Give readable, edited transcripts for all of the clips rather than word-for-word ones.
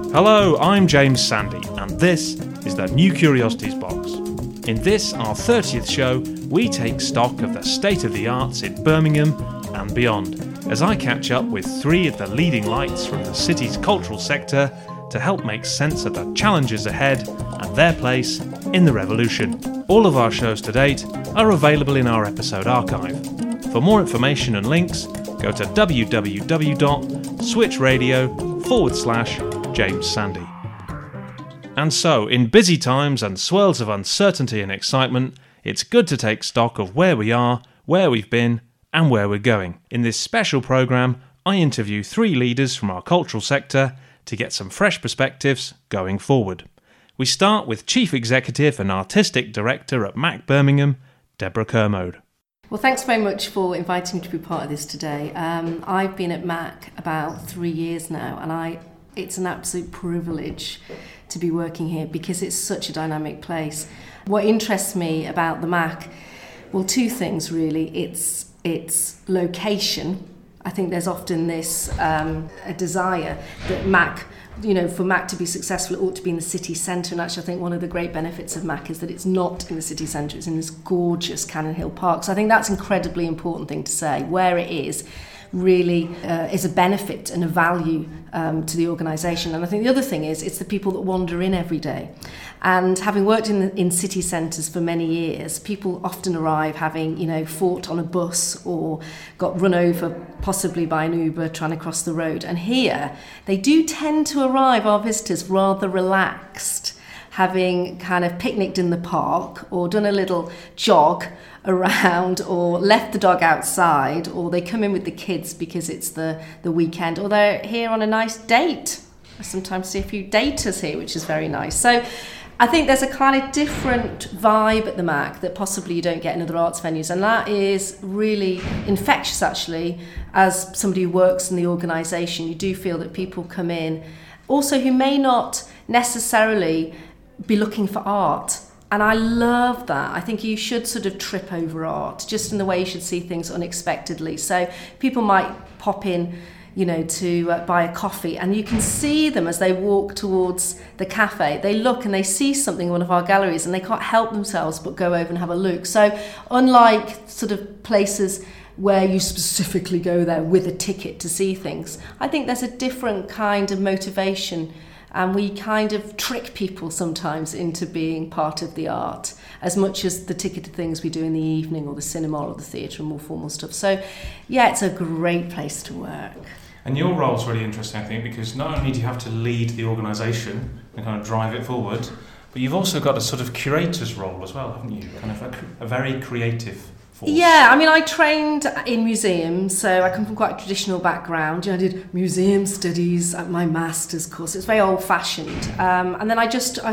Hello, I'm James Sandy, and this is the New Curiosities Box. In this, our 30th show, we take stock of the state of the arts in Birmingham and beyond, as I catch up with three of the leading lights from the city's cultural sector to help make sense of the challenges ahead and their place in the revolution. All of our shows to date are available in our episode archive. For more information and links, go to www.switchradio.com/James Sandy. And so, in busy times and swirls of uncertainty and excitement, it's good to take stock of where we are, where we've been, and where we're going. In this special programme, I interview three leaders from our cultural sector to get some fresh perspectives going forward. We start with Chief Executive and Artistic Director at MAC Birmingham, Deborah Kermode. Well, thanks very much for inviting me to be part of this today. I've been at MAC about 3 years now, and it's an absolute privilege to be working here because it's such a dynamic place. What interests me about the MAC, well, two things really. It's location. I think there's often this a desire that MAC, for MAC to be successful, it ought to be in the city centre. And actually, I think one of the great benefits of MAC is that it's not in the city centre. It's in this gorgeous Cannon Hill Park. So I think that's an incredibly important thing to say. Where it is really is a benefit and a value to the organisation. And I think the other thing is it's the people that wander in every day. And having worked in city centres for many years, people often arrive having, fought on a bus or got run over possibly by an Uber trying to cross the road. And here, they do tend to arrive, our visitors, rather relaxed, having kind of picnicked in the park or done a little jog around or left the dog outside, or they come in with the kids because it's the weekend, or they're here on a nice date. I sometimes see a few daters here, which is very nice. So I think there's a kind of different vibe at the MAC that possibly you don't get in other arts venues, and that is really infectious actually. As somebody who works in the organisation, you do feel that people come in also who may not necessarily be looking for art. And I love that. I think you should sort of trip over art, just in the way you should see things unexpectedly. So people might pop in, to buy a coffee, and you can see them as they walk towards the cafe. They look and they see something in one of our galleries, and they can't help themselves but go over and have a look. So unlike sort of places where you specifically go there with a ticket to see things, I think there's a different kind of motivation. And we kind of trick people sometimes into being part of the art as much as the ticketed things we do in the evening or the cinema or the theatre and more formal stuff. So, yeah, it's a great place to work. And your role's really interesting, I think, because not only do you have to lead the organisation and kind of drive it forward, but you've also got a sort of curator's role as well, haven't you? Kind of a very creative force. Yeah, I trained in museums, so I come from quite a traditional background. I did museum studies at my master's course. It's very old-fashioned. And then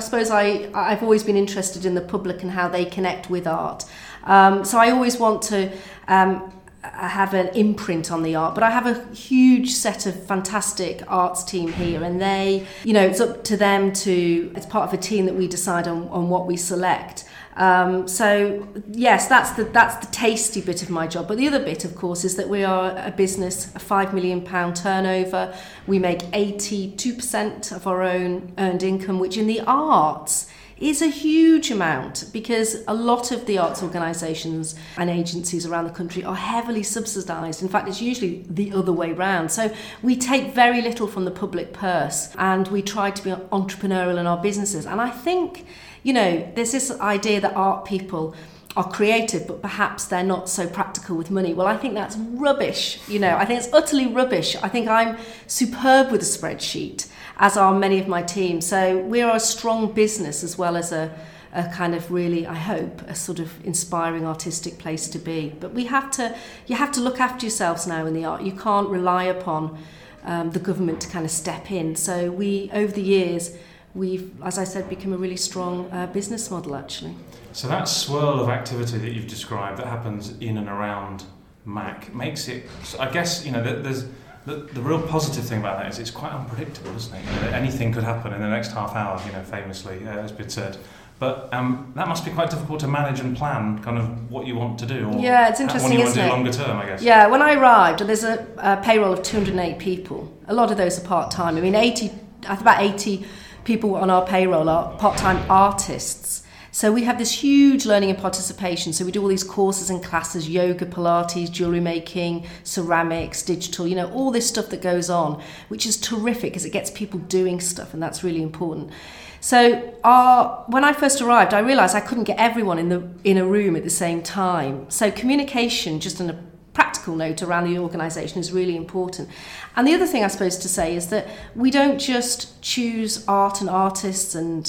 I've always been interested in the public and how they connect with art. So I always want to have an imprint on the art, but I have a huge set of fantastic arts team here, and they, it's up to them it's part of a team that we decide on what we select. So yes, that's the tasty bit of my job. But the other bit, of course, is that we are a business, a £5 million turnover. We make 82% of our own earned income, which in the arts is a huge amount, because a lot of the arts organisations and agencies around the country are heavily subsidised. In fact, it's usually the other way round. So we take very little from the public purse, and we try to be entrepreneurial in our businesses. And I think, there's this idea that art people are creative, but perhaps they're not so practical with money. Well, I think that's rubbish. I think it's utterly rubbish. I think I'm superb with a spreadsheet, as are many of my team. So we are a strong business as well as a kind of really, I hope, a sort of inspiring artistic place to be. But you have to look after yourselves now in the art. You can't rely upon the government to kind of step in. So we, over the years, we've, as I said, become a really strong business model, actually. So that swirl of activity that you've described that happens in and around MAC makes it, I guess, there's the real positive thing about that is it's quite unpredictable, isn't it? Anything could happen in the next half hour, famously, has been said. But that must be quite difficult to manage and plan kind of what you want to do. Or yeah, it's interesting, when you isn't want to it? do longer term, I guess. Yeah, when I arrived, there's a payroll of 208 people. A lot of those are part-time. 80 about 80 people on our payroll are part-time artists. So we have this huge learning and participation. So we do all these courses and classes, yoga, Pilates, jewellery making, ceramics, digital, all this stuff that goes on, which is terrific because it gets people doing stuff, and that's really important. So when I first arrived, I realised I couldn't get everyone in a room at the same time. So communication, just on a practical note around the organisation, is really important. And the other thing I suppose to say is that we don't just choose art and artists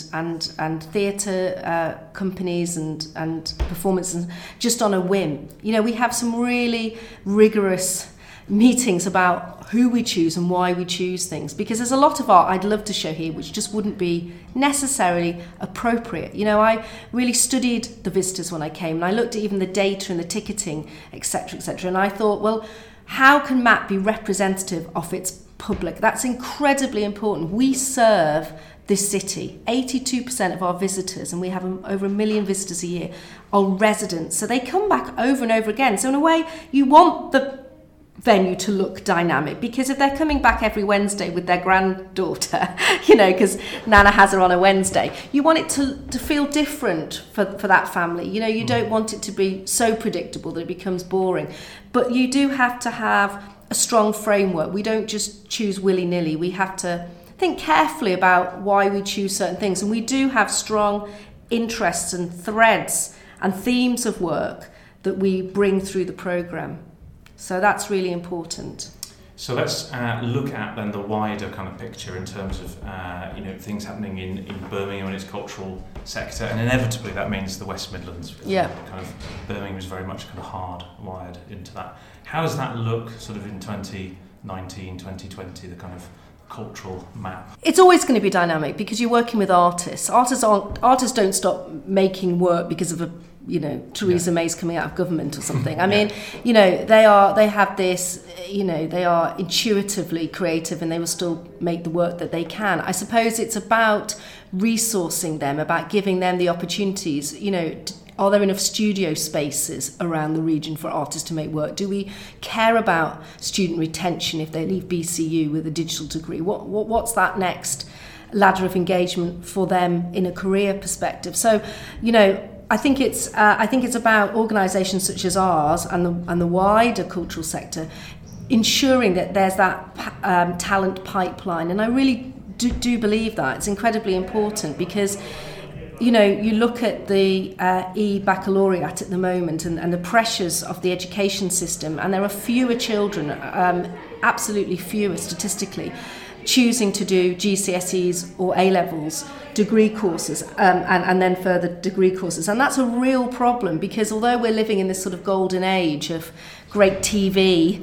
and theatre companies and performances just on a whim. We have some really rigorous meetings about who we choose and why we choose things, because there's a lot of art I'd love to show here which just wouldn't be necessarily appropriate. I really studied the visitors when I came, and I looked at even the data and the ticketing, etc., and I thought, well, how can MAC be representative of its public? That's incredibly important. We serve this city. 82% of our visitors, and we have over 1 million visitors a year, are residents, so they come back over and over again. So in a way, you want the venue to look dynamic, because if they're coming back every Wednesday with their granddaughter, because Nana has her on a Wednesday, you want it to feel different for that family. You don't want it to be so predictable that it becomes boring, but you do have to have a strong framework. We don't just choose willy-nilly. We have to think carefully about why we choose certain things, and we do have strong interests and threads and themes of work that we bring through the programme. So that's really important. So let's look at then the wider kind of picture in terms of things happening in Birmingham and its cultural sector, and inevitably that means the West Midlands. Yeah. Kind of Birmingham is very much kind of hardwired into that. How does that look sort of in 2019, 2020, the kind of cultural map? It's always going to be dynamic because you're working with artists. Artists don't stop making work because of Theresa May's coming out of government or something. I mean, they have this, they are intuitively creative, and they will still make the work that they can. I suppose it's about resourcing them, about giving them the opportunities. Are there enough studio spaces around the region for artists to make work? Do we care about student retention if they leave BCU with a digital degree? What's that next ladder of engagement for them in a career perspective? So, I think it's about organisations such as ours and the wider cultural sector ensuring that there's that talent pipeline, and I really do believe that it's incredibly important because you look at the e-baccalaureate at the moment and the pressures of the education system, and there are fewer children, absolutely fewer statistically, choosing to do GCSEs or A-levels degree courses and then further degree courses. And that's a real problem because although we're living in this sort of golden age of great TV,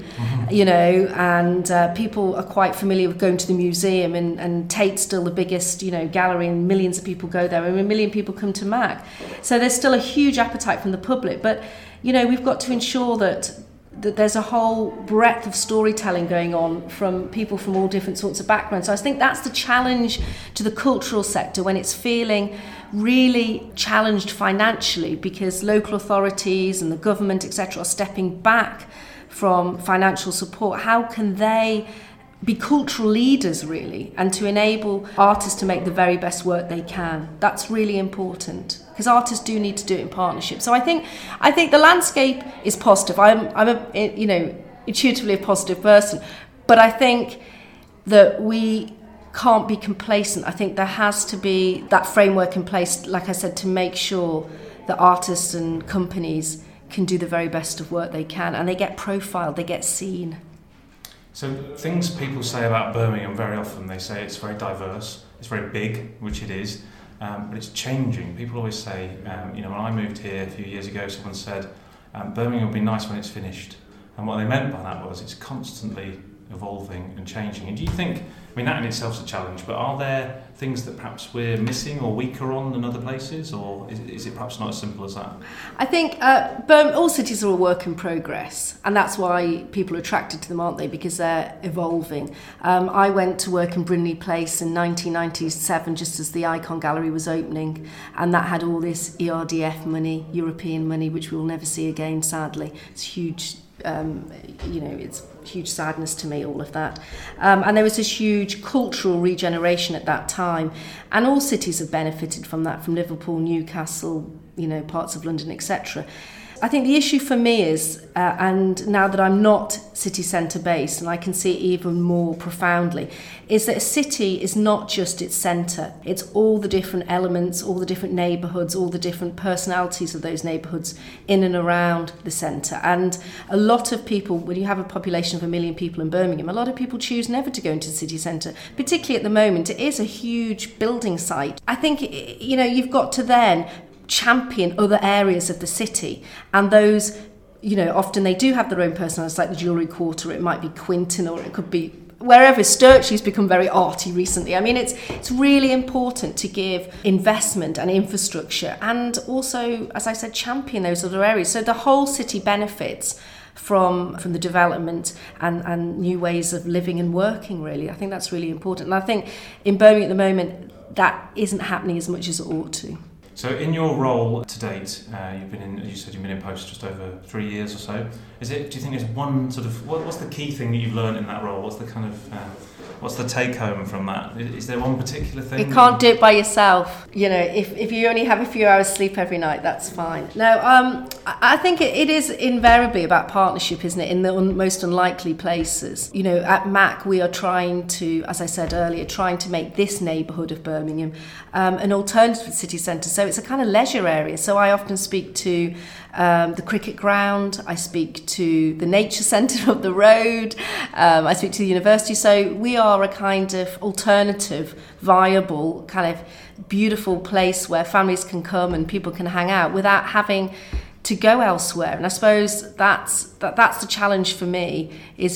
and people are quite familiar with going to the museum, and Tate's still the biggest, gallery, and millions of people go there, and 1 million people come to MAC. So there's still a huge appetite from the public, but, we've got to ensure that there's a whole breadth of storytelling going on from people from all different sorts of backgrounds. So I think that's the challenge to the cultural sector when it's feeling really challenged financially because local authorities and the government, etc., are stepping back from financial support. How can they be cultural leaders, really, and to enable artists to make the very best work they can? That's really important, because artists do need to do it in partnership. So I think the landscape is positive. I'm a intuitively a positive person, but I think that we can't be complacent. I think there has to be that framework in place, like I said, to make sure that artists and companies can do the very best of work they can, and they get profiled, they get seen. So things people say about Birmingham very often, they say it's very diverse, it's very big, which it is, but it's changing. People always say, when I moved here a few years ago, someone said, Birmingham will be nice when it's finished. And what they meant by that was it's constantly evolving and changing. And do you think, that in itself is a challenge, but are there things that perhaps we're missing or weaker on than other places, or is it perhaps not as simple as that? I think all cities are a work in progress, and that's why people are attracted to them, aren't they? Because they're evolving. I went to work in Brindley Place in 1997, just as the Icon Gallery was opening, and that had all this ERDF money, European money, which we will never see again, sadly. It's huge it's huge sadness to me, all of that. And there was this huge cultural regeneration at that time. And all cities have benefited from that, from Liverpool, Newcastle, parts of London, etc. I think the issue for me is, and now that I'm not city centre based, and I can see it even more profoundly, is that a city is not just its centre. It's all the different elements, all the different neighbourhoods, all the different personalities of those neighbourhoods in and around the centre. And a lot of people, when you have a population of 1 million people in Birmingham, a lot of people choose never to go into the city centre, particularly at the moment. It is a huge building site. I think, you've got to then champion other areas of the city, and those, often they do have their own personalities, like the Jewellery Quarter. It might be Quinton, or it could be wherever. Sturchley's become very arty recently. I mean, it's really important to give investment and infrastructure, and also, as I said, champion those other areas, so the whole city benefits from the development and new ways of living and working, really. I think that's really important, and I think in Birmingham at the moment that isn't happening as much as it ought to. So in your role to date, you've been in post just over 3 years or so. Do you think there's one sort of, what's the key thing that you've learned in that role? What's the kind of, what's the take home from that? Is there one particular thing? You can't do it by yourself. If you only have a few hours sleep every night, that's fine. No, I think it is invariably about partnership, isn't it, in the most unlikely places. At MAC we are trying to, as I said earlier, to make this neighbourhood of Birmingham an alternative to the city centre. So it's a kind of leisure area. So I often speak to the cricket ground, I speak to the nature centre up the road, I speak to the university. So we are a kind of alternative, viable, kind of beautiful place where families can come and people can hang out without having to go elsewhere. And I suppose that's the challenge for me, is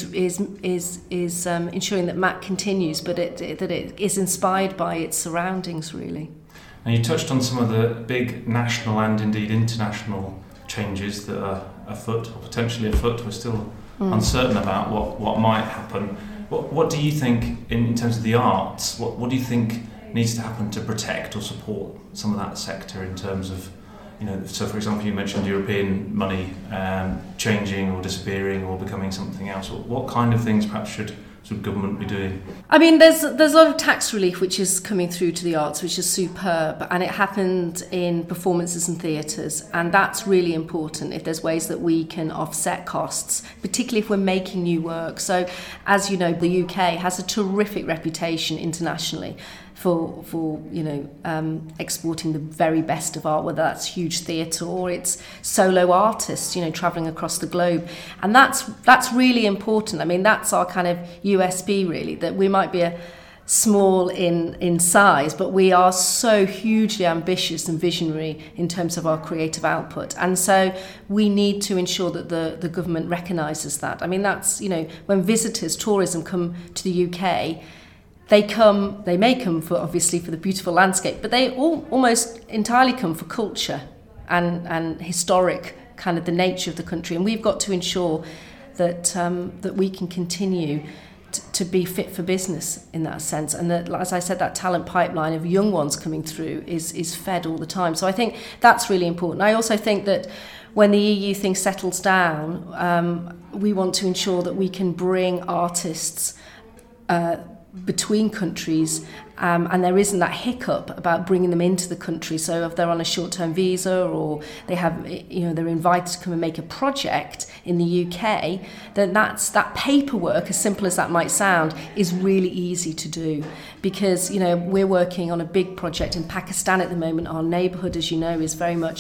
ensuring that MAC continues, but that it is inspired by its surroundings, really. And you touched on some of the big national and indeed international changes that are afoot, or potentially afoot. We're still uncertain about what might happen. What do you think, in terms of the arts, what do you think needs to happen to protect or support some of that sector in terms of, so for example, you mentioned European money changing or disappearing or becoming something else. What kind of things perhaps should government be doing? I mean, there's a lot of tax relief which is coming through to the arts, which is superb, and it happened in performances and theatres, and that's really important if there's ways that we can offset costs, particularly if we're making new work. So, as you know, the UK has a terrific reputation internationally for exporting the very best of art, whether that's huge theatre or it's solo artists, travelling across the globe. And that's really important. I mean, that's our kind of USP, really, that we might be small in size, but we are so hugely ambitious and visionary in terms of our creative output. And so we need to ensure that the government recognises that. I mean, that's, when tourism come to the UK, they may come for the beautiful landscape, but they almost entirely come for culture and historic, kind of the nature of the country. And we've got to ensure that we can continue to be fit for business in that sense. And that, as I said, that talent pipeline of young ones coming through is fed all the time. So I think that's really important. I also think that when the EU thing settles down, we want to ensure that we can bring artists between countries, and there isn't that hiccup about bringing them into the country. So if they're on a short-term visa, or they have, they're invited to come and make a project in the UK, then that paperwork, as simple as that might sound, is really easy to do, because we're working on a big project in Pakistan at the moment. Our neighbourhood, as you know, is very much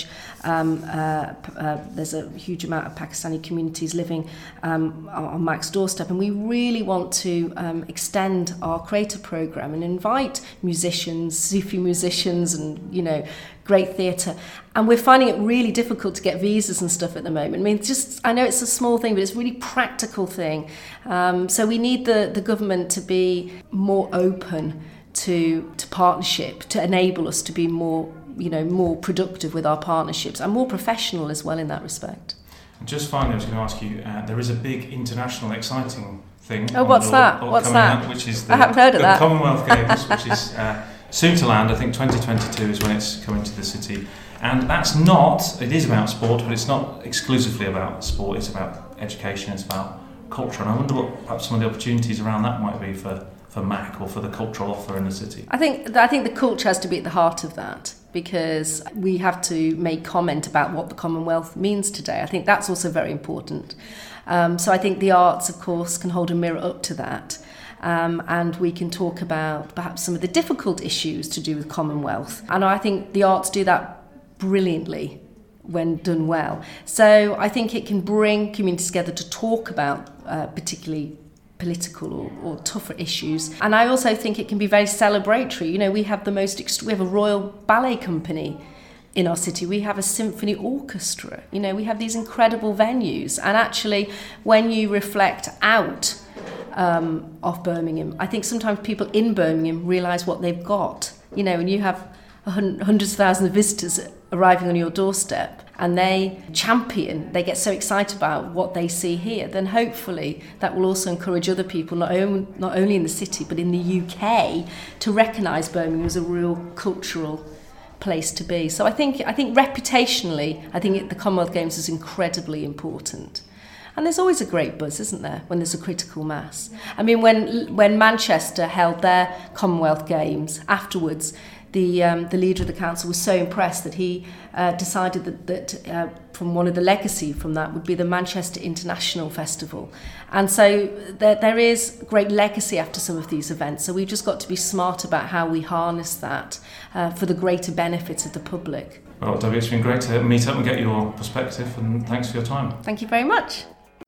there's a huge amount of Pakistani communities living on MAC's doorstep, and we really want to extend our creator programme and invite musicians, Sufi musicians, and great theatre. And we're finding it really difficult to get visas and stuff at the moment. I mean, I know it's a small thing, but it's a really practical thing. So we need the government to be more open to partnership, to enable us to be more productive with our partnerships, and more professional as well in that respect. Just finally, I was going to ask you, there is a big international exciting thing. Oh, what's that? What's that? Out, which is I haven't heard of that. Commonwealth Games, which is soon to land. I think 2022 is when it's coming to the city. And it is about sport, but it's not exclusively about sport, it's about education, it's about culture. And I wonder what perhaps some of the opportunities around that might be for MAC or for the cultural offer in the city. I think the culture has to be at the heart of that, because we have to make comment about what the Commonwealth means today. I think that's also very important. So I think the arts, of course, can hold a mirror up to that. And we can talk about perhaps some of the difficult issues to do with Commonwealth. And I think the arts do that brilliantly when done well. So I think it can bring communities together to talk about particularly political or tougher issues. And I also think it can be very celebratory. You know, we have we have a Royal Ballet Company in our city. We have a symphony orchestra. You know, we have these incredible venues. And actually, when you reflect out of Birmingham, I think sometimes people in Birmingham realise what they've got. You know, and you have hundreds of thousands of visitors arriving on your doorstep, and they get so excited about what they see here, then hopefully that will also encourage other people, not only in the city but in the UK, to recognise Birmingham as a real cultural place to be. So I think reputationally, the Commonwealth Games is incredibly important. And there's always a great buzz, isn't there, when there's a critical mass? I mean, when Manchester held their Commonwealth Games afterwards, the leader of the council was so impressed that he decided that from one of the legacy from that would be the Manchester International Festival. And so there is great legacy after some of these events. So we've just got to be smart about how we harness that for the greater benefit of the public. Well, Debbie, it's been great to meet up and get your perspective, and thanks for your time. Thank you very much.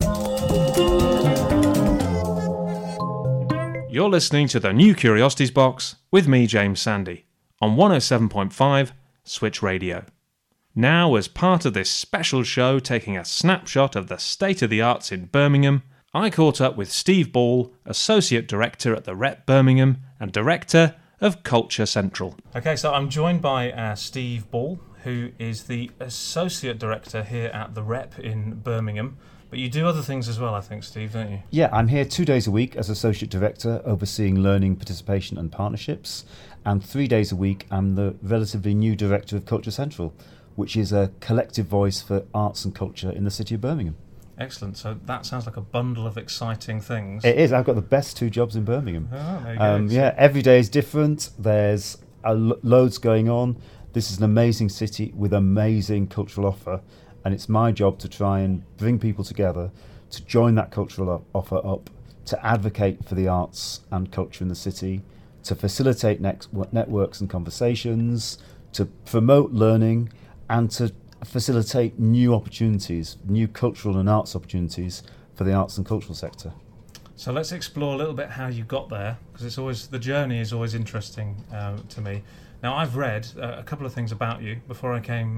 You're listening to the New Curiosities Box with me, James Sandy, on 107.5 Switch Radio. Now, as part of this special show taking a snapshot of the state of the arts in Birmingham, I caught up with Steve Ball, Associate Director at the Rep Birmingham and Director of Culture Central. Okay, so I'm joined by Steve Ball, who is the Associate Director here at the Rep in Birmingham. But you do other things as well, I think, Steve, don't you? Yeah, I'm here 2 days a week as Associate Director, overseeing learning, participation and partnerships. And 3 days a week, I'm the relatively new Director of Culture Central, which is a collective voice for arts and culture in the city of Birmingham. Excellent. So that sounds like a bundle of exciting things. It is. I've got the best 2 jobs in Birmingham. Oh, there you go. Yeah, every day is different. There's loads going on. This is an amazing city with amazing cultural offer. And it's my job to try and bring people together, to join that cultural offer up, to advocate for the arts and culture in the city, to facilitate networks and conversations, to promote learning, and to facilitate new opportunities, new cultural and arts opportunities for the arts and cultural sector. So let's explore a little bit how you got there, because the journey is always interesting to me. Now, I've read a couple of things about you before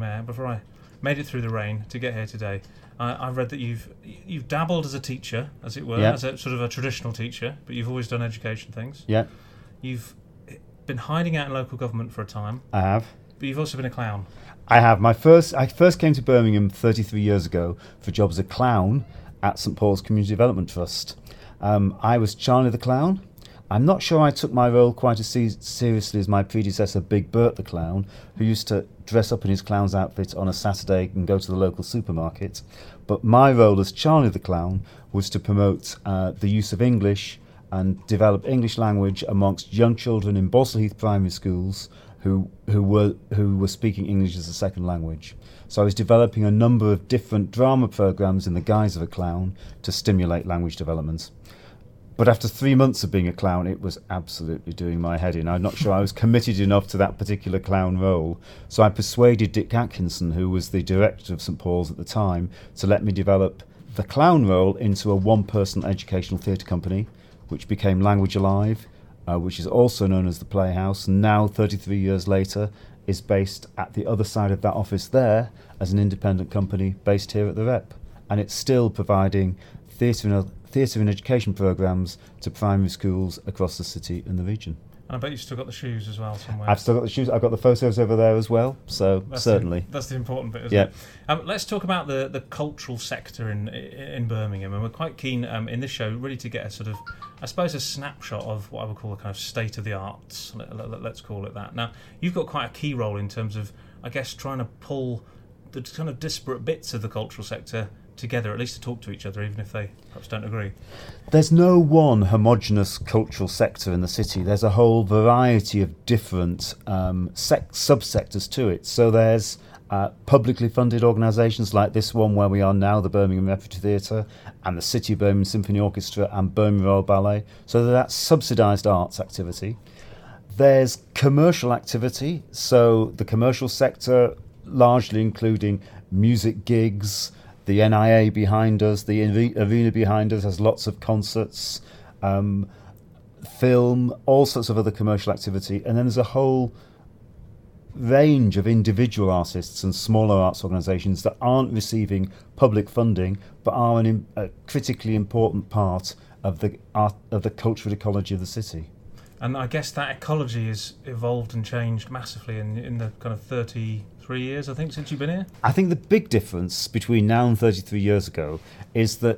I made it through the rain to get here today. I've read that you've dabbled as a teacher, as it were, as a sort of a traditional teacher, but you've always done education things. Yeah. You've been hiding out in local government for a time. I have. But you've also been a clown. I have. I first came to Birmingham 33 years ago for a job as a clown at St Paul's Community Development Trust. I was Charlie the Clown. I'm not sure I took my role quite as seriously as my predecessor, Big Bert the Clown, who used to dress up in his clown's outfit on a Saturday and go to the local supermarket. But my role as Charlie the Clown was to promote the use of English and develop English language amongst young children in Bosselheath primary schools who were speaking English as a second language. So I was developing a number of different drama programmes in the guise of a clown to stimulate language development. But after 3 months of being a clown, it was absolutely doing my head in. I'm not sure I was committed enough to that particular clown role. So I persuaded Dick Atkinson, who was the director of St Paul's at the time, to let me develop the clown role into a one-person educational theatre company, which became Language Alive, which is also known as the Playhouse, and now, 33 years later, is based at the other side of that office there as an independent company based here at the Rep. And it's still providing theatre and education programmes to primary schools across the city and the region. And I bet you've still got the shoes as well somewhere. I've still got the shoes. I've got the photos over there as well, so certainly. That's the important bit, isn't it? Let's talk about the cultural sector in Birmingham, and we're quite keen in this show really to get a sort of, I suppose, a snapshot of what I would call a kind of state of the arts, let's call it that. Now, you've got quite a key role in terms of I guess, trying to pull the kind of disparate bits of the cultural sector together, at least to talk to each other, even if they perhaps don't agree? There's no one homogenous cultural sector in the city. There's a whole variety of different subsectors to it. So there's publicly funded organisations like this one where we are now, the Birmingham Repertory Theatre, and the City of Birmingham Symphony Orchestra and Birmingham Royal Ballet. So that's subsidised arts activity. There's commercial activity, so the commercial sector, largely including music gigs, the NIA behind us, the arena behind us has lots of concerts, film, all sorts of other commercial activity. And then there's a whole range of individual artists and smaller arts organisations that aren't receiving public funding but are a critically important part of the cultural ecology of the city. And I guess that ecology has evolved and changed massively in the kind of 33 years, I think, since you've been here. I think the big difference between now and 33 years ago is that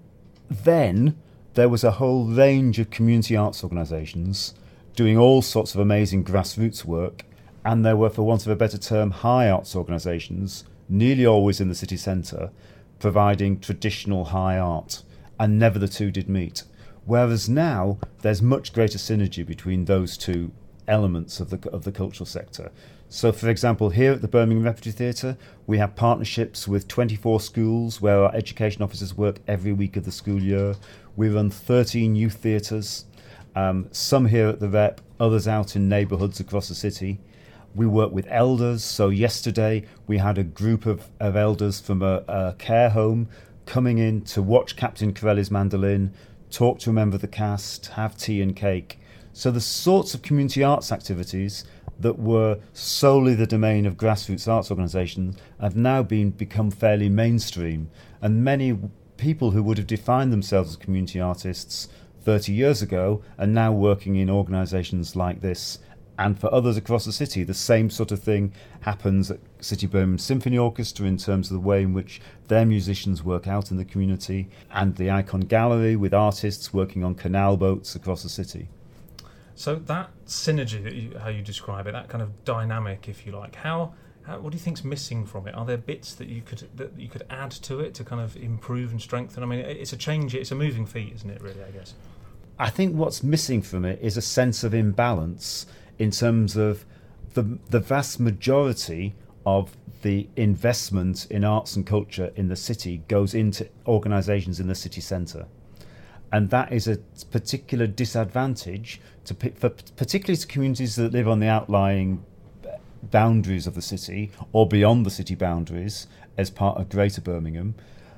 then there was a whole range of community arts organisations doing all sorts of amazing grassroots work, and there were, for want of a better term, high arts organisations, nearly always in the city centre, providing traditional high art, and never the two did meet. Whereas now there's much greater synergy between those two elements of the cultural sector. So, for example, here at the Birmingham Repertory Theatre, we have partnerships with 24 schools where our education officers work every week of the school year. We run 13 youth theatres, some here at the Rep, others out in neighbourhoods across the city. We work with elders. So yesterday we had a group of elders from a care home coming in to watch Captain Corelli's mandolin, talk to a member of the cast, have tea and cake. So the sorts of community arts activities that were solely the domain of grassroots arts organisations have now become fairly mainstream. And many people who would have defined themselves as community artists 30 years ago are now working in organisations like this. And for others across the city, the same sort of thing happens at City Birmingham Symphony Orchestra in terms of the way in which their musicians work out in the community, and the Icon Gallery with artists working on canal boats across the city. So that synergy, how you describe it, that kind of dynamic, if you like, what do you think's missing from it? Are there bits that you could add to it to kind of improve and strengthen? I mean, it's a change, it's a moving feat, isn't it, really, I guess? I think what's missing from it is a sense of imbalance in terms of the vast majority of the investment in arts and culture in the city goes into organisations in the city centre. And that is a particular disadvantage, particularly to communities that live on the outlying boundaries of the city or beyond the city boundaries as part of Greater Birmingham.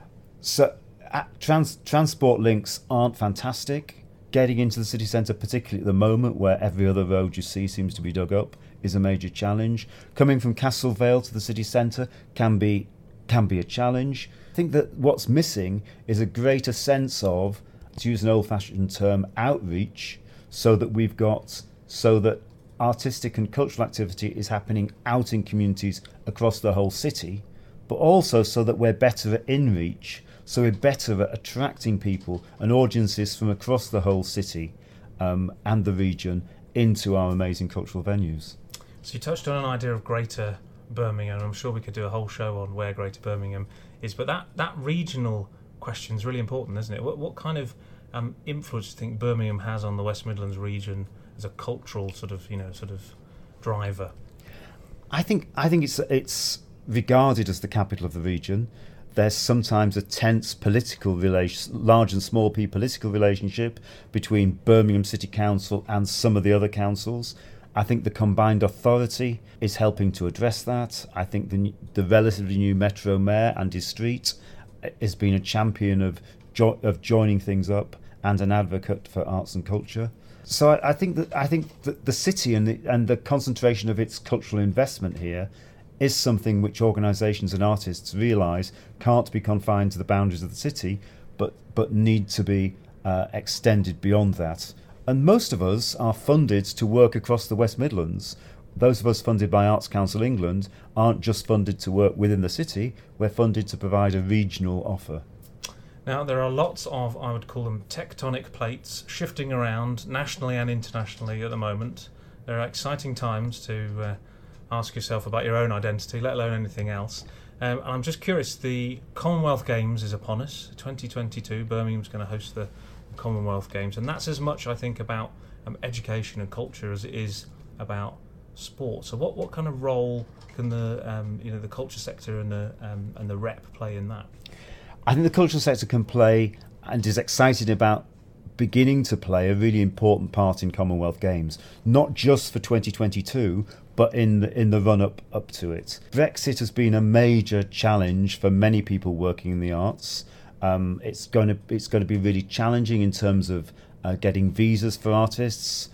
So transport links aren't fantastic. Getting into the city centre, particularly at the moment where every other road you see seems to be dug up, is a major challenge. Coming from Castle Vale to the city centre can be a challenge. I think that what's missing is a greater sense of, to use an old-fashioned term, outreach, so that artistic and cultural activity is happening out in communities across the whole city, but also so that we're better at in-reach. So we're better at attracting people and audiences from across the whole city and the region into our amazing cultural venues. So you touched on an idea of Greater Birmingham. I'm sure we could do a whole show on where Greater Birmingham is, but that regional question is really important, isn't it? What kind of influence do you think Birmingham has on the West Midlands region as a cultural sort of driver? I think it's regarded as the capital of the region. There's sometimes a tense political large and small p political relationship between Birmingham City Council and some of the other councils. I think the combined authority is helping to address that. I think the relatively new Metro Mayor, Andy Street, has been a champion of joining things up and an advocate for arts and culture. So I think that the city and the concentration of its cultural investment here is something which organisations and artists realise can't be confined to the boundaries of the city, but need to be extended beyond that. And most of us are funded to work across the West Midlands. Those of us funded by Arts Council England aren't just funded to work within the city, we're funded to provide a regional offer. Now, there are lots of, I would call them, tectonic plates shifting around nationally and internationally at the moment. There are exciting times to ask yourself about your own identity, let alone anything else. And I'm just curious, the Commonwealth Games is upon us, 2022. Birmingham's going to host the Commonwealth Games, and that's as much, I think, about education and culture as it is about sport. So what kind of role can the culture sector and the rep play in that? I think the cultural sector can play, and is excited about beginning to play, a really important part in Commonwealth Games, not just for 2022, but in the run up to it. Brexit has been a major challenge for many people working in the arts. It's going to be really challenging in terms of getting visas for artists.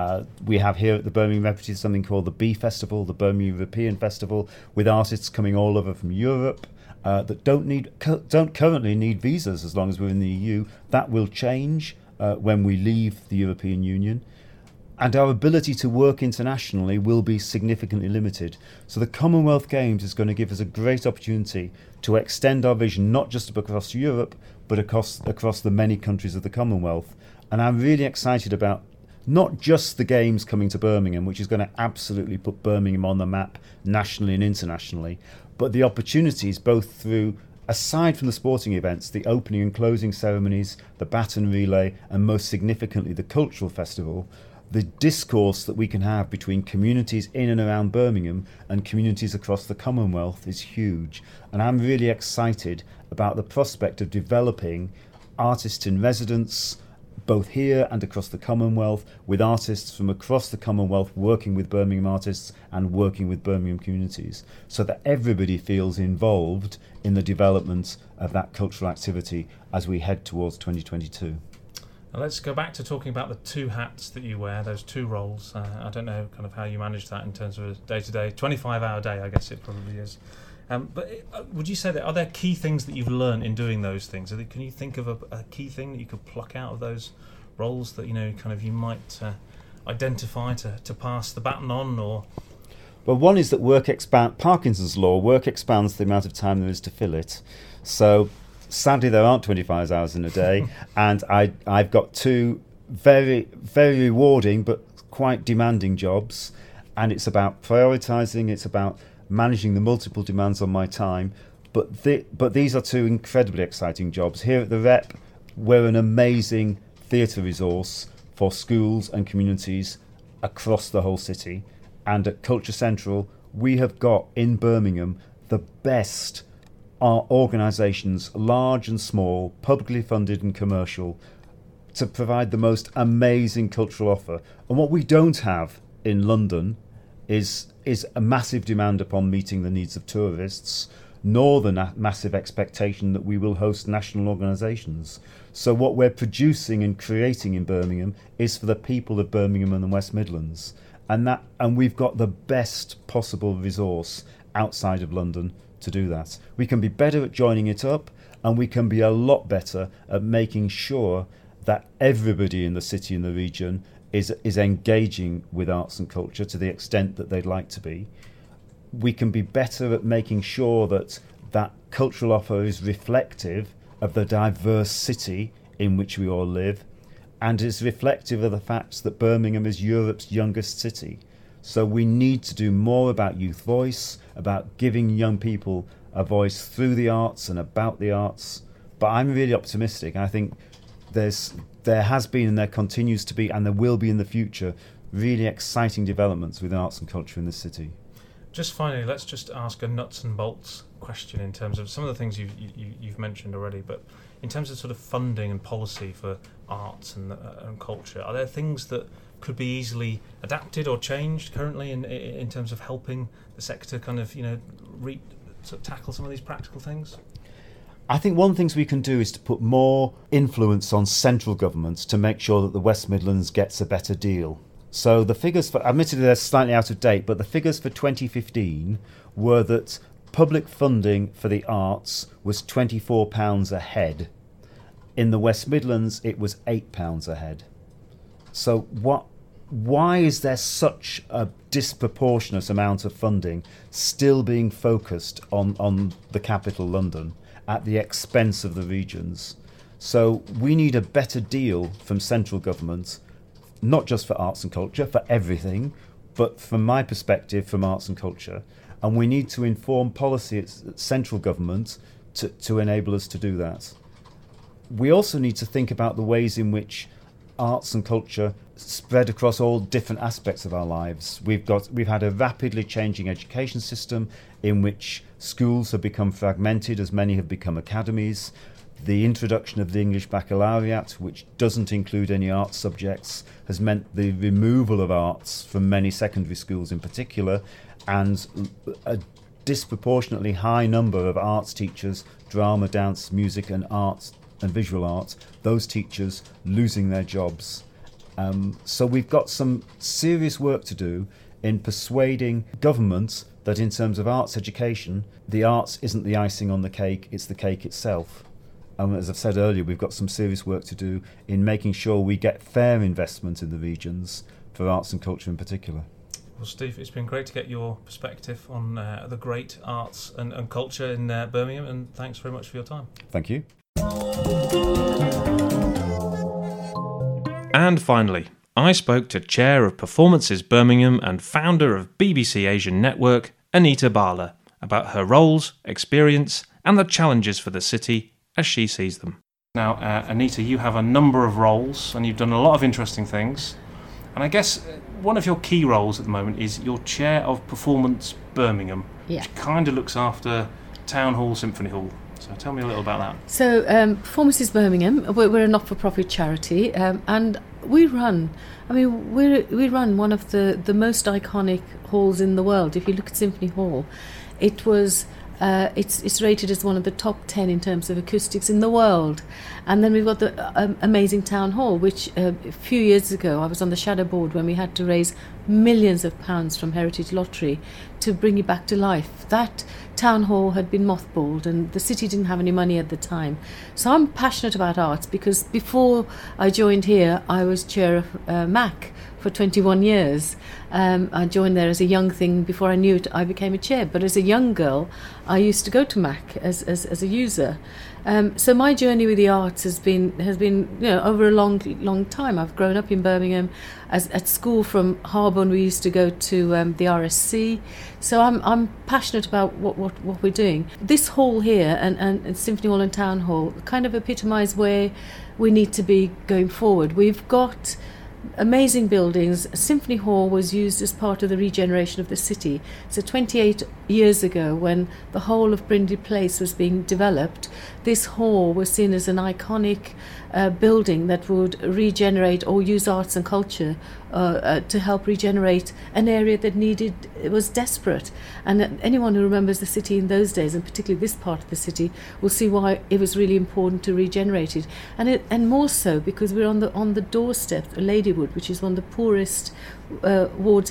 We have here at the Birmingham Repertory something called the B Festival, the Birmingham European Festival, with artists coming all over from Europe that don't currently need visas as long as we're in the EU. That will change when we leave the European Union. And our ability to work internationally will be significantly limited. So the Commonwealth Games is going to give us a great opportunity to extend our vision, not just across Europe, but across the many countries of the Commonwealth. And I'm really excited about not just the Games coming to Birmingham, which is going to absolutely put Birmingham on the map nationally and internationally, but the opportunities both through, aside from the sporting events, the opening and closing ceremonies, the baton relay, and most significantly the cultural festival. The discourse that we can have between communities in and around Birmingham and communities across the Commonwealth is huge. And I'm really excited about the prospect of developing artists in residence, both here and across the Commonwealth, with artists from across the Commonwealth working with Birmingham artists and working with Birmingham communities, so that everybody feels involved in the development of that cultural activity as we head towards 2022. Now let's go back to talking about the two hats that you wear, those two roles. I don't know kind of how you manage that in terms of a day-to-day, 25-hour day, I guess it probably is. But would you say that are there key things that you've learned in doing those things? Can you think of a key thing that you could pluck out of those roles that you might identify to pass the baton on? Or well, one is that Parkinson's law, work expands the amount of time there is to fill it. So sadly, there aren't 25 hours in a day, and I've got two very, very rewarding but quite demanding jobs, and it's about prioritising, it's about managing the multiple demands on my time, but these are two incredibly exciting jobs. Here at the Rep, we're an amazing theatre resource for schools and communities across the whole city, and at Culture Central, we have got in Birmingham the best organisations, large and small, publicly funded and commercial, to provide the most amazing cultural offer. And what we don't have in London is a massive demand upon meeting the needs of tourists, nor the massive expectation that we will host national organisations. So what we're producing and creating in Birmingham is for the people of Birmingham and the West Midlands, and we've got the best possible resource outside of London to do that. We can be better at joining it up, and we can be a lot better at making sure that everybody in the city and the region is engaging with arts and culture to the extent that they'd like to be. We can be better at making sure that that cultural offer is reflective of the diverse city in which we all live, and is reflective of the fact that Birmingham is Europe's youngest city. So we need to do more about youth voice, about giving young people a voice through the arts and about the arts. But I'm really optimistic. I think there has been, and there continues to be, and there will be in the future, really exciting developments within arts and culture in this city. Just finally, let's just ask a nuts and bolts question in terms of some of the things you've mentioned already, but in terms of sort of funding and policy for arts and culture, are there things that could be easily adapted or changed currently in terms of helping the sector kind of tackle some of these practical things? I think one of the things we can do is to put more influence on central governments to make sure that the West Midlands gets a better deal. So the figures for, admittedly they're slightly out of date, but the figures for 2015 were that public funding for the arts was £24 a head. In the West Midlands, it was £8 a head. So why is there such a disproportionate amount of funding still being focused on the capital, London, at the expense of the regions? So we need a better deal from central government, not just for arts and culture, for everything, but from my perspective, from arts and culture. And we need to inform policy at central government to enable us to do that. We also need to think about the ways in which arts and culture spread across all different aspects of our lives. We've had a rapidly changing education system in which schools have become fragmented as many have become academies. The introduction of the English Baccalaureate, which doesn't include any arts subjects, has meant the removal of arts from many secondary schools in particular, and a disproportionately high number of arts teachers, drama, dance, music and arts and visual arts, those teachers losing their jobs. So we've got some serious work to do in persuading governments that in terms of arts education, the arts isn't the icing on the cake, it's the cake itself. As I've said earlier, we've got some serious work to do in making sure we get fair investment in the regions for arts and culture in particular. Well, Steve, it's been great to get your perspective on the great arts and culture in Birmingham, and thanks very much for your time. Thank you. And finally, I spoke to Chair of Performances Birmingham and founder of BBC Asian Network, Anita Bala, about her roles, experience and the challenges for the city as she sees them. Now, Anita, you have a number of roles and you've done a lot of interesting things. And I guess one of your key roles at the moment is you're Chair of Performance Birmingham, which kind of looks after Town Hall, Symphony Hall. So tell me a little about that. So Performances Birmingham, we're a not-for-profit charity, and we run one of the most iconic halls in the world. If you look at Symphony Hall, it was it's rated as one of the top 10 in terms of acoustics in the world. And then we've got the amazing Town Hall, which a few years ago I was on the shadow board when we had to raise millions of pounds from Heritage Lottery to bring it back to life. That Town Hall had been mothballed and the city didn't have any money at the time. So I'm passionate about arts because before I joined here I was chair of MAC for 21 years. I joined there as a young thing. Before I knew it, I became a chair. But as a young girl, I used to go to MAC as a user. So my journey with the arts has been over a long time. I've grown up in Birmingham. At school from Harborne, we used to go to the RSC. So I'm passionate about what we're doing. This hall here and Symphony Hall and Town Hall kind of epitomise where we need to be going forward. We've got amazing buildings. Symphony Hall was used as part of the regeneration of the city. So 28 years ago, when the whole of Brindley Place was being developed, this hall was seen as an iconic building that would regenerate or use arts and culture to help regenerate an area that was desperate. And anyone who remembers the city in those days, and particularly this part of the city, will see why it was really important to regenerate it. And more so because we're on the doorstep of Ladywood, which is one of the poorest wards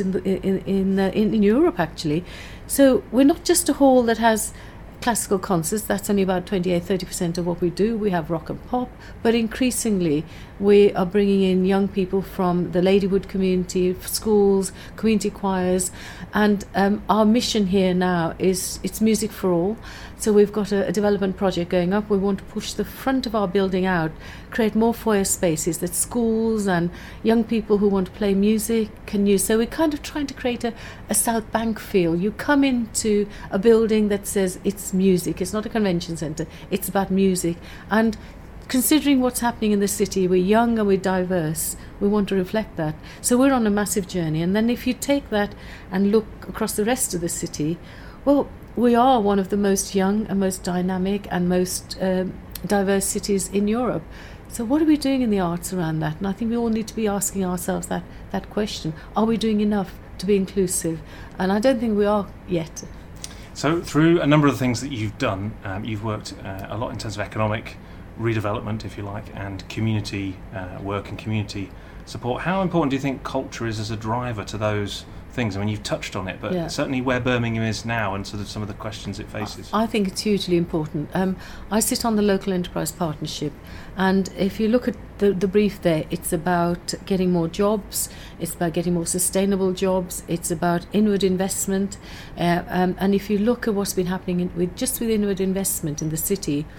in Europe, actually. So we're not just a hall that has classical concerts. That's only about 28-30% of what we do. We have rock and pop, but increasingly we are bringing in young people from the Ladywood community, schools, community choirs, and our mission here now is it's music for all. So we've got a development project going up. We want to push the front of our building out, create more foyer spaces that schools and young people who want to play music can use. So we're kind of trying to create a South Bank feel. You come into a building that says it's music. It's not a convention centre. It's about music. And considering what's happening in the city, we're young and we're diverse. We want to reflect that. So we're on a massive journey. And then if you take that and look across the rest of the city, well, we are one of the most young and most dynamic and most diverse cities in Europe. So what are we doing in the arts around that? And I think we all need to be asking ourselves that question. Are we doing enough to be inclusive? And I don't think we are yet. So through a number of the things that you've done, you've worked a lot in terms of economic redevelopment, if you like, and community work and community support. How important do you think culture is as a driver to those things? I mean, you've touched on it, but certainly where Birmingham is now and sort of some of the questions it faces. I think it's hugely important. I sit on the Local Enterprise Partnership, and if you look at the brief there, it's about getting more jobs, it's about getting more sustainable jobs, it's about inward investment, and if you look at what's been happening with inward investment in the city,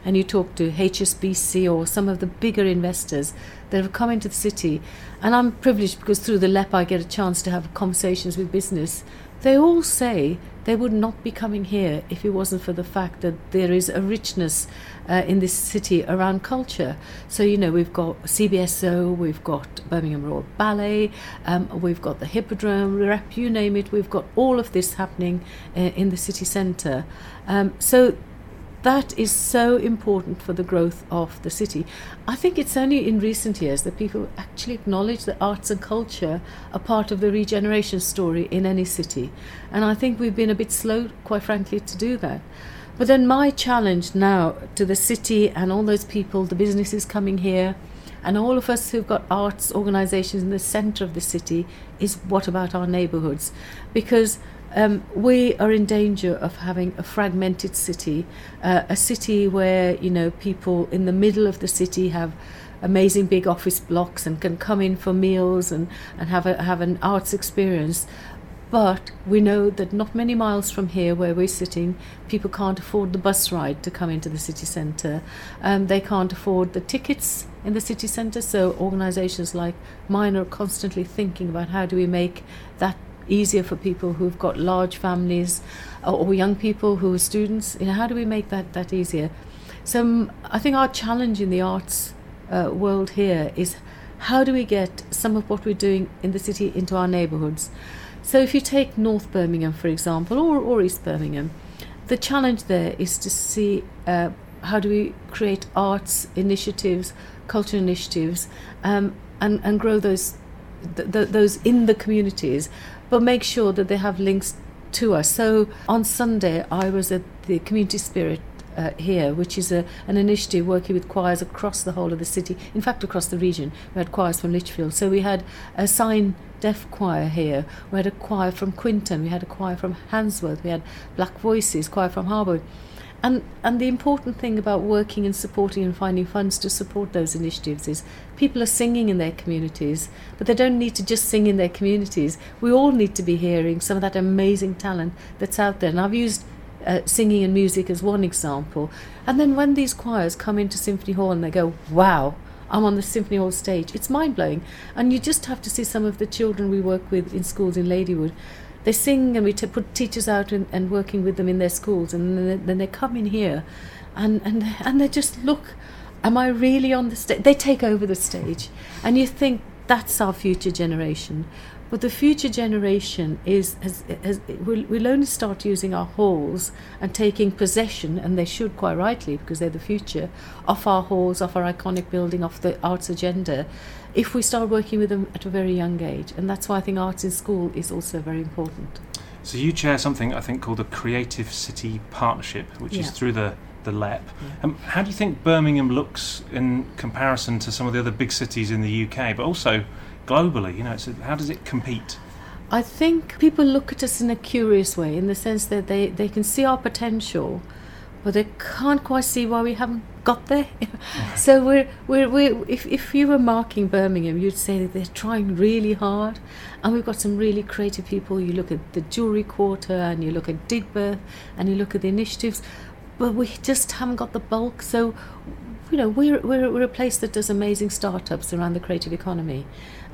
and you talk to HSBC or some of the bigger investors that have come into the city, and I'm privileged because through the LEP I get a chance to have conversations with business, they all say they would not be coming here if it wasn't for the fact that there is a richness in this city around culture. So, we've got CBSO, we've got Birmingham Royal Ballet, we've got the Hippodrome, Rep, you name it, we've got all of this happening in the city centre. So that is so important for the growth of the city. I think it's only in recent years that people actually acknowledge that arts and culture are part of the regeneration story in any city. And I think we've been a bit slow, quite frankly, to do that. But then my challenge now to the city and all those people, the businesses coming here, and all of us who've got arts organisations in the centre of the city is what about our neighbourhoods? Because we are in danger of having a fragmented city, a city where, people in the middle of the city have amazing big office blocks and can come in for meals and have an arts experience. But we know that not many miles from here where we're sitting, people can't afford the bus ride to come into the city centre. They can't afford the tickets in the city centre, so organisations like mine are constantly thinking about how do we make that easier for people who've got large families or young people who are students. How do we make that easier? So I think our challenge in the arts world here is how do we get some of what we're doing in the city into our neighbourhoods? So if you take North Birmingham, for example, or East Birmingham, the challenge there is to see how do we create arts initiatives, culture initiatives, and grow those in the communities, but make sure that they have links to us. So on Sunday I was at the Community Spirit here, which is an initiative working with choirs across the whole of the city, in fact across the region. We had choirs from Lichfield, so we had a sign deaf choir here, we had a choir from Quinton, we had a choir from Handsworth, we had Black Voices, choir from Harbour. And the important thing about working and supporting and finding funds to support those initiatives is people are singing in their communities, but they don't need to just sing in their communities. We all need to be hearing some of that amazing talent that's out there. And I've used singing and music as one example. And then when these choirs come into Symphony Hall and they go, wow, I'm on the Symphony Hall stage, it's mind-blowing. And you just have to see some of the children we work with in schools in Ladywood. They sing and we put teachers out and working with them in their schools, and then they come in here and they just look, am I really on the stage? They take over the stage, and you think that's our future generation. But the future generation will only start using our halls and taking possession, and they should quite rightly because they're the future, of our halls, of our iconic building, of the arts agenda, if we start working with them at a very young age. And that's why I think arts in school is also very important. So you chair something I think called the Creative City Partnership, which is through the LEP. Yeah. How do you think Birmingham looks in comparison to some of the other big cities in the UK, but also globally? How does it compete? I think people look at us in a curious way, in the sense that they can see our potential, but they can't quite see why we haven't got there. So we're if you were marking Birmingham, you'd say that they're trying really hard, and we've got some really creative people. You look at the Jewellery Quarter, and you look at Digbeth, and you look at the initiatives, but we just haven't got the bulk. So we're a place that does amazing startups around the creative economy,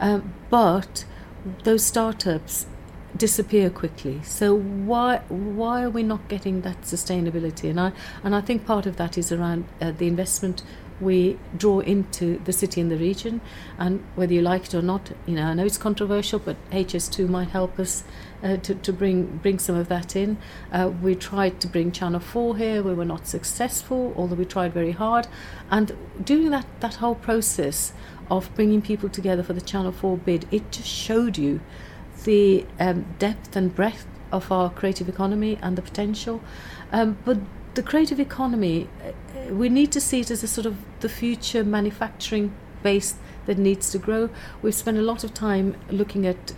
but those startups disappear quickly. So why are we not getting that sustainability? And I think part of that is around the investment we draw into the city and the region, and whether you like it or not, I know it's controversial, but HS2 might help us to bring some of that in. We tried to bring Channel 4 here. We were not successful, although we tried very hard. And during that whole process of bringing people together for the Channel 4 bid, it just showed you the depth and breadth of our creative economy and the potential. But the creative economy, we need to see it as a sort of the future manufacturing base that needs to grow. We've spent a lot of time looking at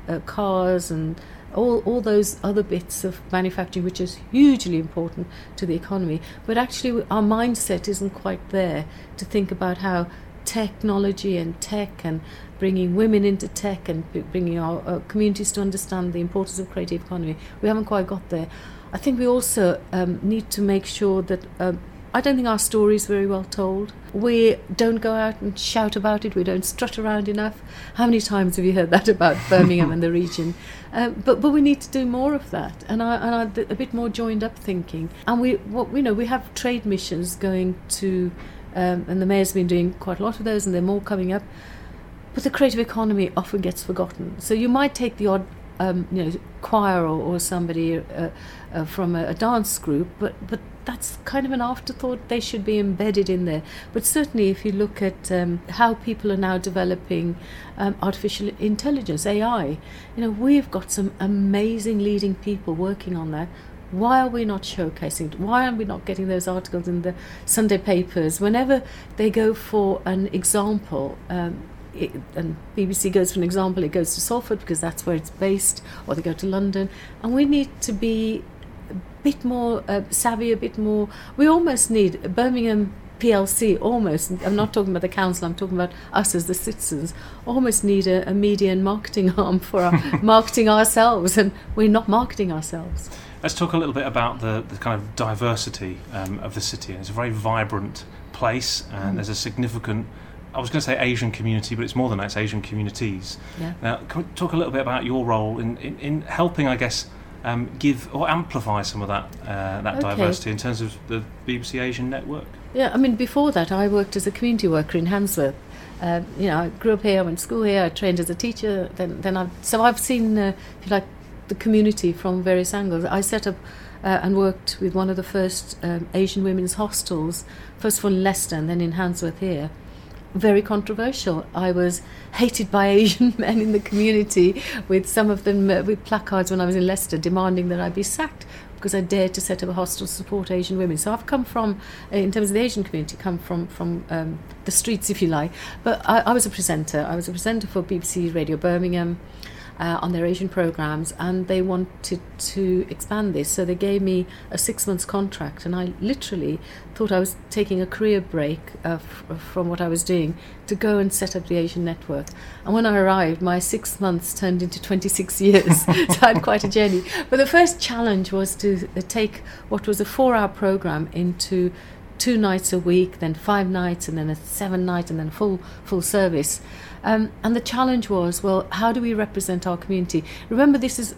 cars and all those other bits of manufacturing, which is hugely important to the economy, but actually our mindset isn't quite there to think about how technology and tech and bringing women into tech and bringing our communities to understand the importance of creative economy. We haven't quite got there. I think we also need to make sure that I don't think our story is very well told. We don't go out and shout about it. We don't strut around enough. How many times have you heard that about Birmingham and the region? But we need to do more of that, and a bit more joined up thinking. And we have trade missions going to, and the mayor's been doing quite a lot of those, and there are more coming up. But the creative economy often gets forgotten. So you might take the odd choir or somebody from a dance group, but that's kind of an afterthought. They should be embedded in there. But certainly if you look at how people are now developing artificial intelligence, AI, we've got some amazing leading people working on that. Why are we not showcasing it? Why are we not getting those articles in the Sunday papers? Whenever they go for an example, and BBC goes for an example, it goes to Salford because that's where it's based, or they go to London, and we need to be a bit more savvy, a bit more. We almost need Birmingham PLC, almost, I'm not talking about the council, I'm talking about us as the citizens, almost need a media and marketing arm for our marketing ourselves, and we're not marketing ourselves. Let's talk a little bit about the kind of diversity of the city. It's a very vibrant place, and there's a significant, I was going to say Asian community, but it's more than that, it's Asian communities. Yeah. Now, can we talk a little bit about your role in helping, I guess, give or amplify some of that diversity in terms of the BBC Asian network? Yeah, I mean, before that, I worked as a community worker in Handsworth. I grew up here, I went to school here, I trained as a teacher. So I've seen, if you like, the community from various angles. I set up and worked with one of the first Asian women's hostels, first of all in Leicester and then in Handsworth here. Very controversial. I was hated by Asian men in the community, with some of them with placards when I was in Leicester demanding that I be sacked because I dared to set up a hostel to support Asian women. So I've come from, in terms of the Asian community, from the streets, if you like. But I was a presenter. I was a presenter for BBC Radio Birmingham on their Asian programmes, and they wanted to expand this. So they gave me a 6-month contract, and I literally thought I was taking a career break from what I was doing to go and set up the Asian network. And when I arrived, my 6 months turned into 26 years. So I had quite a journey. But the first challenge was to take what was a 4-hour programme into 2 nights a week, then 5 nights, and then a 7 night, and then full service. And the challenge was, well, how do we represent our community? Remember, this is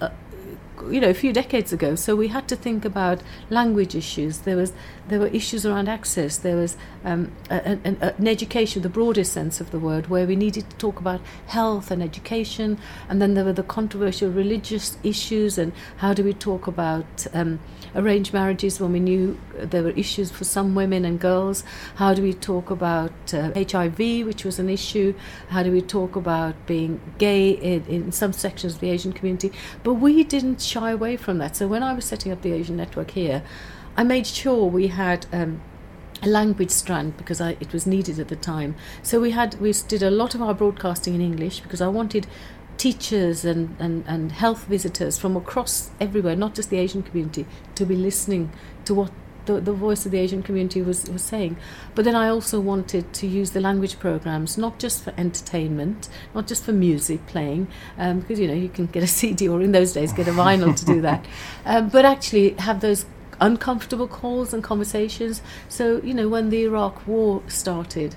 a few decades ago, so we had to think about language issues. There were issues around access. There was an education, the broadest sense of the word, where we needed to talk about health and education. And then there were the controversial religious issues, and how do we talk about arranged marriages when we knew there were issues for some women and girls? How do we talk about HIV, which was an issue? How do we talk about being gay in some sections of the Asian community? But we didn't shy away from that. So when I was setting up the Asian network here, I made sure we had a language strand because it was needed at the time. So we did a lot of our broadcasting in English because I wanted teachers and health visitors from across everywhere, not just the Asian community, to be listening to what the voice of the Asian community was saying. But then I also wanted to use the language programs, not just for entertainment, not just for music playing, because you can get a CD, or in those days get a vinyl to do that, but actually have those uncomfortable calls and conversations. So when the Iraq War started,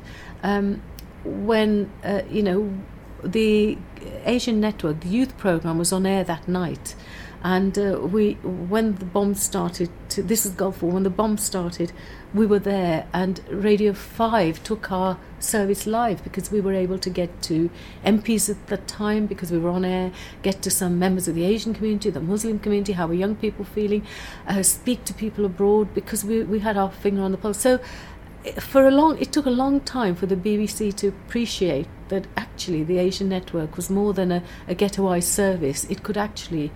when the Asian Network, the youth program, was on air that night. And when the bombs started, this is Gulf War, when the bombs started, we were there, and Radio 5 took our service live because we were able to get to MPs at the time because we were on air, get to some members of the Asian community, the Muslim community, how were young people feeling, speak to people abroad because we had our finger on the pulse. So it took a long time for the BBC to appreciate that actually the Asian Network was more than a getaway service. It could actually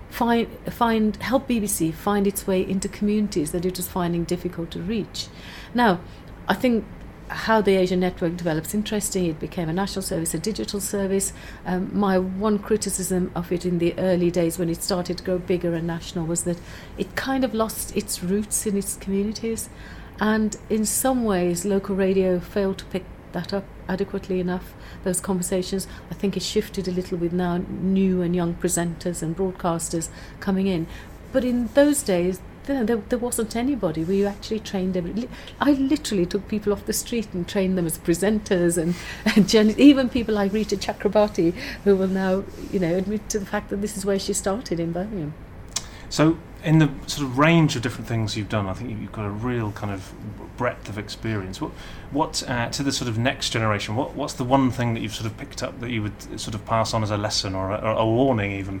help BBC find its way into communities that it was finding difficult to reach. Now, I think how the Asian Network develops interesting. It became a national service, a digital service. My one criticism of it in the early days when it started to grow bigger and national was that it kind of lost its roots in its communities, and in some ways local radio failed to pick that up adequately enough, those conversations. I think it shifted a little with now new and young presenters and broadcasters coming in. But in those days, there wasn't anybody. We actually trained them. I literally took people off the street and trained them as presenters and even people like Rita Chakrabarti, who will now, admit to the fact that this is where she started in Birmingham. So, in the sort of range of different things you've done, I think you've got a real kind of breadth of experience. What to the sort of next generation, what's the one thing that you've sort of picked up that you would sort of pass on as a lesson or a warning even?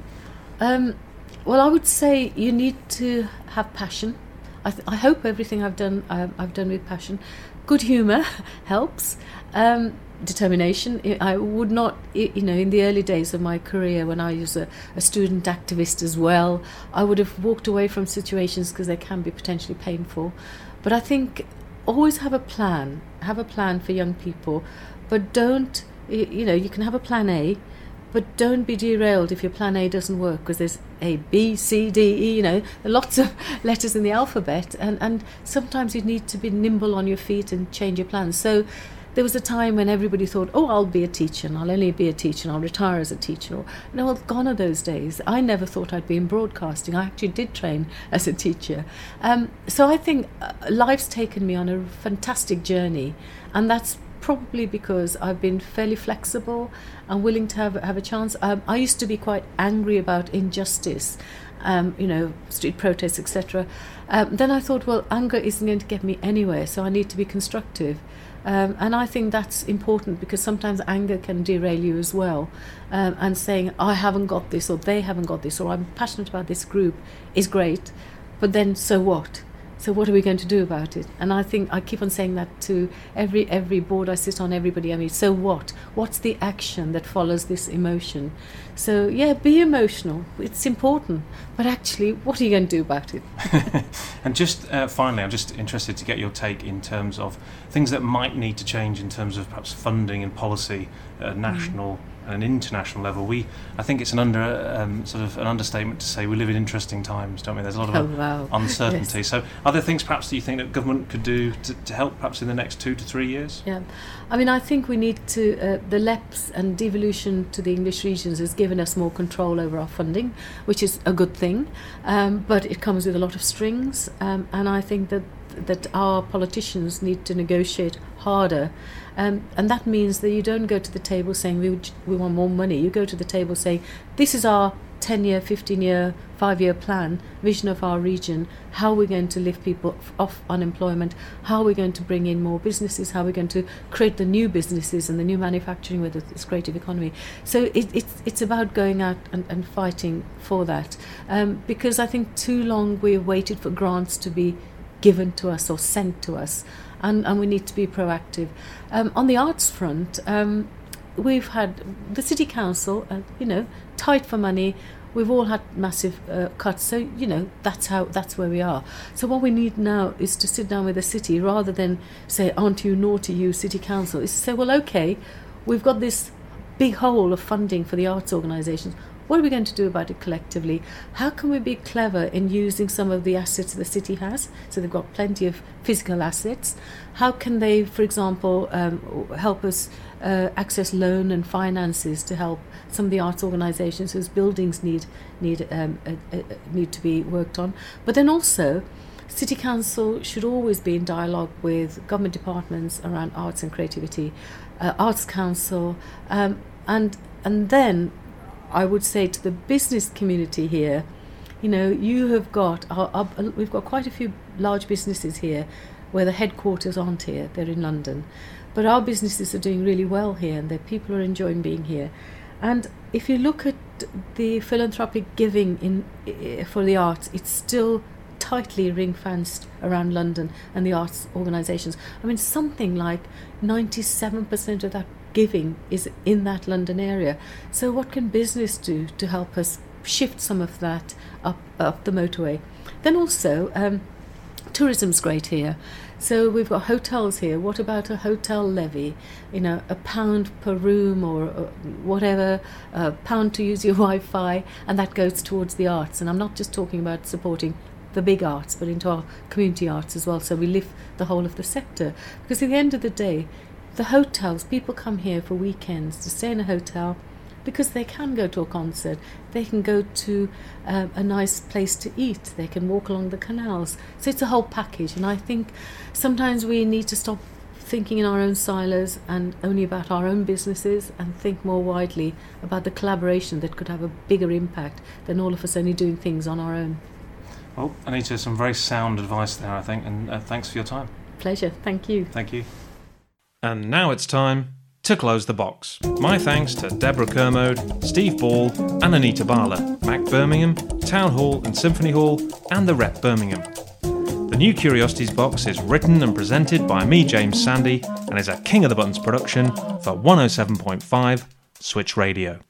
Well, I would say you need to have passion. I hope everything I've done with passion. Good humour helps. Determination. I would not, in the early days of my career when I was a student activist as well, I would have walked away from situations because they can be potentially painful. But I think always have a plan for young people, but don't, you can have a plan A, but don't be derailed if your plan A doesn't work, because there's A, B, C, D, E, lots of letters in the alphabet, and sometimes you need to be nimble on your feet and change your plans. So there was a time when everybody thought, I'll be a teacher, and I'll only be a teacher, and I'll retire as a teacher. No, gone are those days. I never thought I'd be in broadcasting. I actually did train as a teacher. So I think life's taken me on a fantastic journey, and that's probably because I've been fairly flexible and willing to have a chance. I used to be quite angry about injustice, street protests, etc. Then I thought, well, anger isn't going to get me anywhere, so I need to be constructive. And I think that's important, because sometimes anger can derail you as well. And saying, I haven't got this, or they haven't got this, or I'm passionate about this group is great, but then so what? So what are we going to do about it? And I think I keep on saying that to every board I sit on, everybody I meet. So what? What's the action that follows this emotion? So yeah, be emotional. It's important. But actually, what are you going to do about it? And just finally, I'm just interested to get your take in terms of things that might need to change in terms of perhaps funding and policy at national and international level. I think it's an understatement to say we live in interesting times, don't we? There's a lot of uncertainty. Yes. So are there things perhaps that you think that government could do to help perhaps in the next 2 to 3 years? Yeah, I mean, I think we need to, the LEPs and devolution to the English regions has given us more control over our funding, which is a good thing, but it comes with a lot of strings, and I think that our politicians need to negotiate harder, and that means that you don't go to the table saying we want more money. You go to the table saying, this is our 10-year, 15-year, 5-year plan, vision of our region, how we're going to lift people off unemployment, how we're going to bring in more businesses, how we're going to create the new businesses and the new manufacturing with this creative economy. So it's about going out and fighting for that, because I think too long we've waited for grants to be given to us or sent to us, and we need to be proactive. On the arts front, we've had the City Council, tight for money. We've all had massive cuts, so that's where we are. So what we need now is to sit down with the city, rather than say, aren't you naughty, you City Council, is to say, well, okay, we've got this big hole of funding for the arts organisations. What are we going to do about it collectively? How can we be clever in using some of the assets the city has? So they've got plenty of physical assets. How can they, for example, help us access loan and finances to help some of the arts organisations whose buildings need to be worked on? But then also, City Council should always be in dialogue with government departments around arts and creativity, Arts Council, and then I would say to the business community here, you have got, we've got quite a few large businesses here where the headquarters aren't here, they're in London. But our businesses are doing really well here, and their people are enjoying being here. And if you look at the philanthropic giving for the arts, it's still tightly ring-fenced around London and the arts organisations. I mean, something like 97% of that giving is in that London area. So what can business do to help us shift some of that up the motorway? Then also, tourism's great here. So we've got hotels here. What about a hotel levy? £1 per room or whatever, £1 to use your Wi-Fi, and that goes towards the arts. And I'm not just talking about supporting the big arts, but into our community arts as well. So we lift the whole of the sector. Because at the end of the day, the hotels, people come here for weekends to stay in a hotel. because they can go to a concert, they can go to a nice place to eat, they can walk along the canals. So it's a whole package, and I think sometimes we need to stop thinking in our own silos and only about our own businesses and think more widely about the collaboration that could have a bigger impact than all of us only doing things on our own. Well, Anita, some very sound advice there, I think, and thanks for your time. Pleasure, thank you. Thank you. And now it's time to close the box. My thanks to Deborah Kermode, Steve Ball and Anita Barlow, Mac Birmingham, Town Hall and Symphony Hall and the Rep Birmingham. The New Curiosities Box is written and presented by me, James Sandy, and is a King of the Buttons production for 107.5 Switch Radio.